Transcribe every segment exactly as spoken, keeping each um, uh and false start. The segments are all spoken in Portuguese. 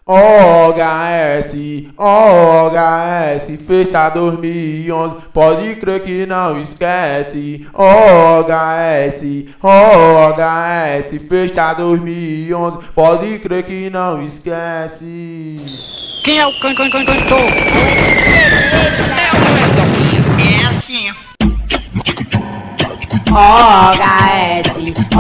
O H S, O H S, fecha dois mil e onze, pode crer que não esquece. O H S, O H S, fecha dois mil e onze, pode crer que não esquece. Quem é o can can can cantor? É assim. O H S, O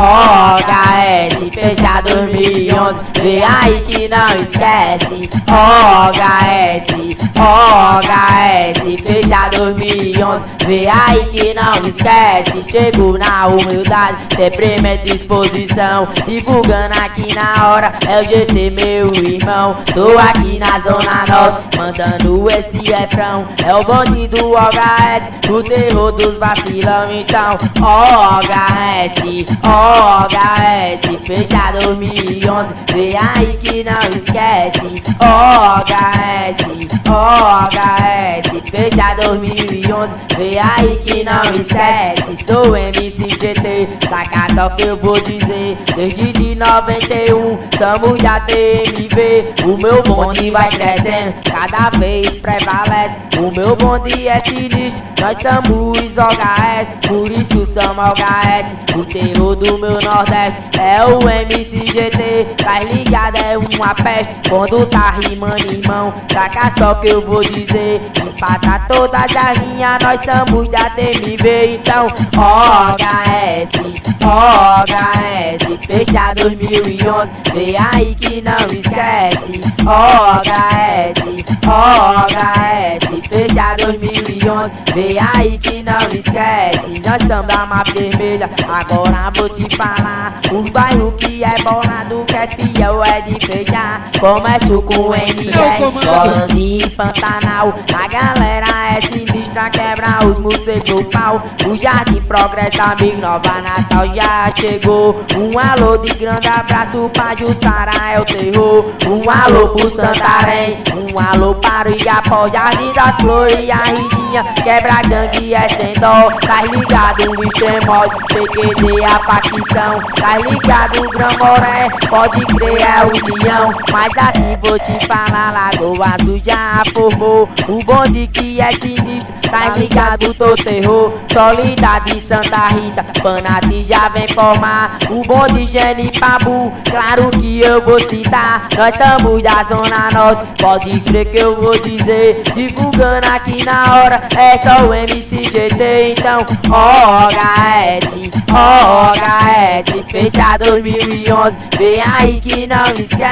H S, fecha dois mil e onze, vê aí que não esquece. O H S, O H S, fecha dois mil e onze, vê aí que não esquece. Chego na humildade, sempre minha disposição, divulgando aqui na hora, é o G T meu irmão. Tô aqui na zona norte, mandando esse refrão, é o bonde do O H S, o terror dos vacilão. Então, O H S, O H S, fecha dois mil e onze, vê aí que não esquece. O H S, O H S, fecha dois mil e onze, vê aí que não esquece. Sou M C G T, saca só que eu vou dizer. Desde de noventa e um, somos da T M V. O meu bonde vai crescendo, cada vez prevalece. O meu bonde é sinistro, nós somos O H S, por isso somos O H S. O terror do meu Nordeste é o M C G T, tá ligado, é uma peste. Quando tá rimando, irmão, saca só que eu vou dizer. Empata todas as linhas, nós somos da T M V. Então, O H S, O H S, fecha dois mil e onze, vê aí que não esquece. O H S, O H S, fecha dois mil e onze, vê aí que não esquece. Nós estamos da mapa vermelha, agora vou te falar. Os bairros que é bolado, que é fiel, é de fechar. Começo com N R, Rolando em Pantanal. A galera é sinistra, quebra os morcegos no pau. O Jardim Progresso, amigo, Nova Natal já chegou. Um alô de grande abraço pra Jussara, é o terror. Um alô pro Santarém, um alô para o Igapó, Jardim das Flores e a Ridinha. Quebra gangue é sem dó, tá ligado o extremo, P Q D a facção. Tá ligado o Gramoré, pode crer é união. Mas assim vou te falar, Lagoa Azul já formou. O bonde que é sinistro, tá ligado do terror. Solidade Santa Rita, Panati já vem formar. O bonde Genipabu, claro que eu vou citar. Nós estamos da Zona Norte, pode crer que eu vou dizer. Divulgando aqui na hora, é só o M C G T. Então, O H S, O H S, fecha dois mil e onze, vê aí que não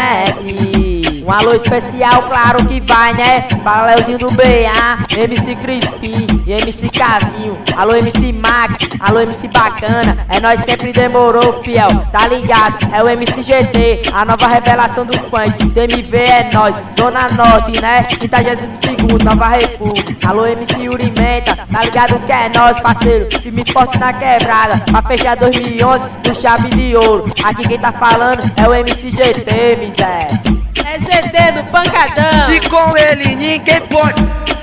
esquece. Um alô especial, claro que vai, né? Para Leozinho do B A, M C Crispim e M C Casinho. Alô M C Max, alô M C Bacana. É nós sempre demorou, fiel, tá ligado? É o M C G T, a nova revelação do funk. T M V é nós, Zona Norte, né? quinquagésimo segundo, Nova República. Alô M C Urimenta, tá ligado que é nós, parceiro? Firme forte na quebrada, pra fechar dois mil e onze com chave de ouro. Aqui quem tá falando é o M C G T, miséria. É G T do Pancadão. E com ele ninguém pode.